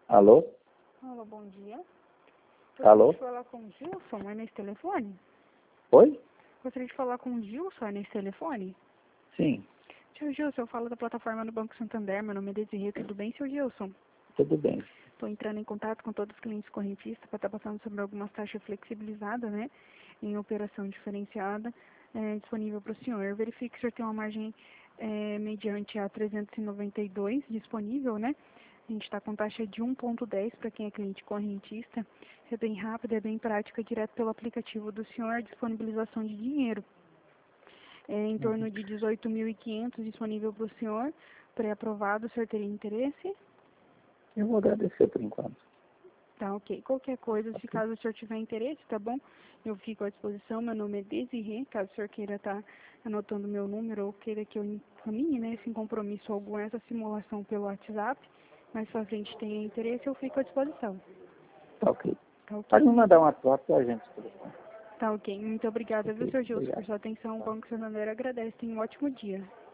Alô? Alô, bom dia. Alô? Gostaria de falar com o Gilson, é nesse telefone? Oi? Gostaria de falar com o Gilson, é nesse telefone? Sim, Seu Gilson, eu falo da plataforma do Banco Santander, meu nome é Desirê, tudo bem, seu Gilson? tudo bem. Estou entrando em contato com todos os clientes correntistas para estar passando sobre algumas taxas flexibilizadas, né, em operação diferenciada, disponível para o senhor. Eu verifico que o senhor tem uma margem mediante a 392 disponível, né? A gente está com taxa de 1,10 para quem é cliente correntista. É bem rápida, é bem prática, direto pelo aplicativo do senhor, disponibilização de dinheiro. Em torno de 18.500 disponível para o senhor, pré-aprovado, o senhor teria interesse? Eu vou agradecer por enquanto. Tá, ok. Qualquer coisa, se caso o senhor tiver interesse, tá bom? Eu fico à disposição, meu nome é Desirê, caso o senhor queira estar anotando meu número ou queira que eu encaminhe, né, sem compromisso algum, essa simulação pelo WhatsApp, mais pra frente tenha interesse, eu fico à disposição. Tá ok. Tá ok? Pode me mandar um WhatsApp para a gente. Tá ok. Muito obrigada, viu, Ok, senhor Gilson, por obrigado. sua atenção. O Banco Santander agradece. Tenha um ótimo dia.